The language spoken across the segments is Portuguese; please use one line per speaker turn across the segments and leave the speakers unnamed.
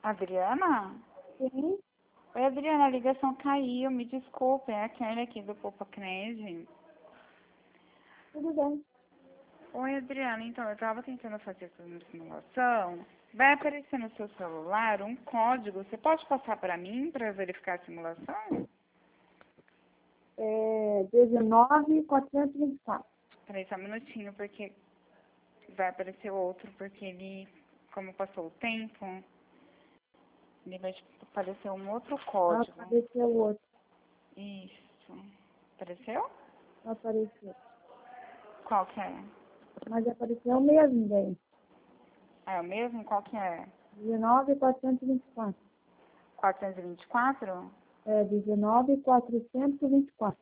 Adriana?
Sim,
Oi, Adriana, a ligação caiu, me desculpe, é a Kelly aqui do Poupa Cnese.
tudo bem.
Oi, Adriana, então, eu tava tentando fazer essa simulação. Vai aparecer no seu celular um código, você pode passar para mim para verificar a simulação?
É 19.424.
Peraí só um minutinho, porque vai aparecer outro, porque ele, como passou o tempo, ele vai aparecer um outro código.
Apareceu o outro.
Isso. Apareceu?
Apareceu.
Qual que é?
Mas apareceu o mesmo, daí.
É o mesmo? Qual que é?
19.424.
424?
É 19.424.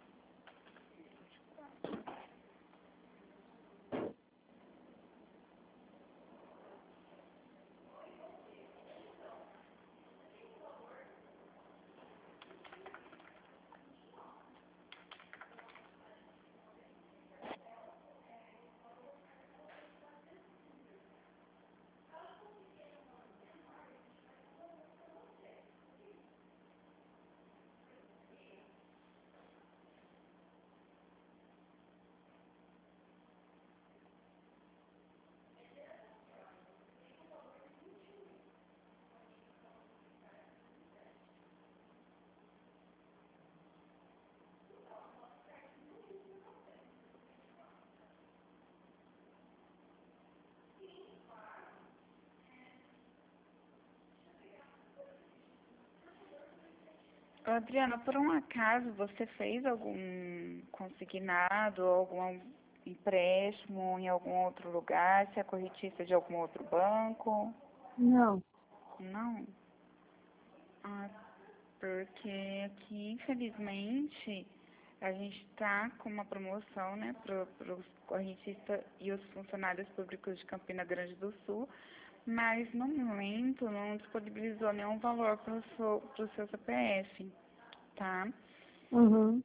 Adriana, por um acaso você fez algum consignado, algum empréstimo em algum outro lugar? Se é correntista de algum outro banco?
Não.
Não? Ah, porque aqui, infelizmente, a gente está com uma promoção, né, para os correntistas e os funcionários públicos de Campina Grande do Sul, mas no momento não disponibilizou nenhum valor para o seu CPF, tá?
Uhum.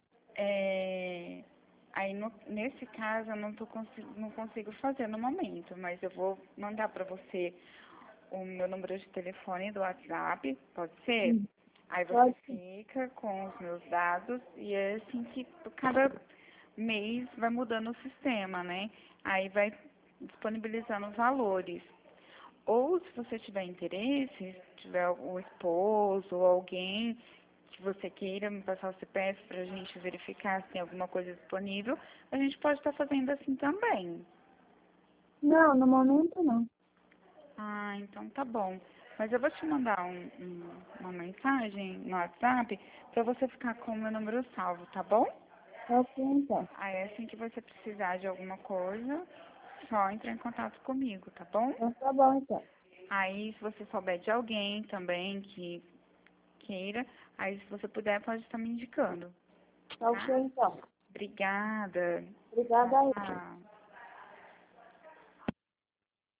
Aí, nesse caso, eu não consigo fazer no momento, mas eu vou mandar para você o meu número de telefone do WhatsApp, pode ser? Aí você
Pode sim.
fica com os meus dados e é assim que cada mês vai mudando o sistema, né? Aí vai disponibilizando os valores. Ou se você tiver interesse, se tiver algum esposo ou alguém que você queira me passar o CPF para a gente verificar se tem alguma coisa disponível, a gente pode estar fazendo assim também.
Não, no momento não.
Ah, então tá bom. Mas eu vou te mandar uma mensagem no WhatsApp para você ficar com o meu número salvo, tá bom?
Ok, então.
Aí assim que você precisar de alguma coisa, só entra em contato comigo, tá bom?
Então tá bom, então.
Aí se você souber de alguém também que queira, aí se você puder pode estar me indicando,
Tá ok,
tá?
então.
Obrigada.
Obrigada aí.
Tchau.